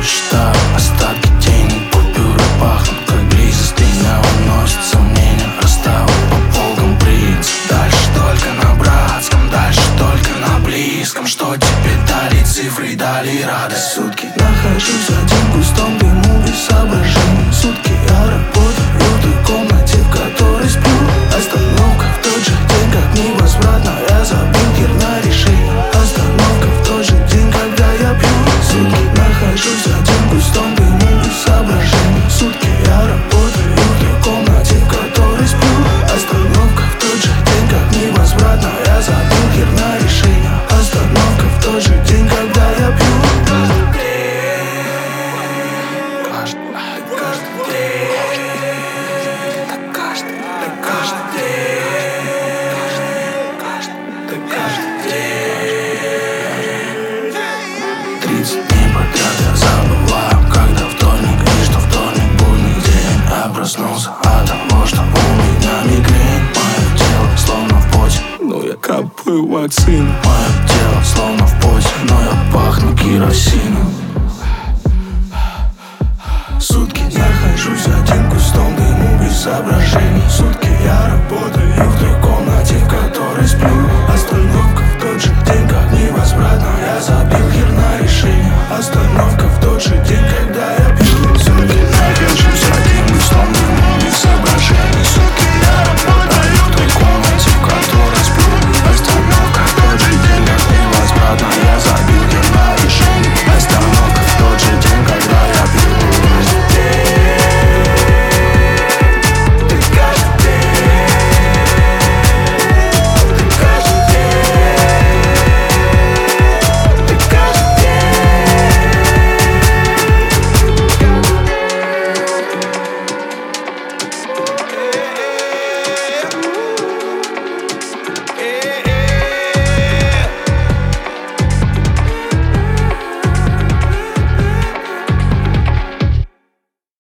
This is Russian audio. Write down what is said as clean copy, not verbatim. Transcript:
считаю остатки денег, купюры пахнут как близость. Меня уносит сомнения, расставил по полкам принц. Дальше только на братском, дальше только на близком. Что тебе дали цифры, дали радость. Сутки нахожусь один в густом дыму без соображений. Сутки я работаю в той комнате, в которой сплю. Остановка в тот же день, как невозвратно я забил хер на решение. Остановка в тот же день, когда я пью. Сутки нахожусь один в густом дыму без соображений. Сутки я работаю в той комнате, в которой сплю. Остановка в тот же день, как невозвратно я забил хер на решение. Остановка в тот же день, когда я пью. Проснулся от того, что у меня мигрень. Мое тело словно в поте, но я капаю вакцину. Мое тело словно в поте, но я пахну керосином.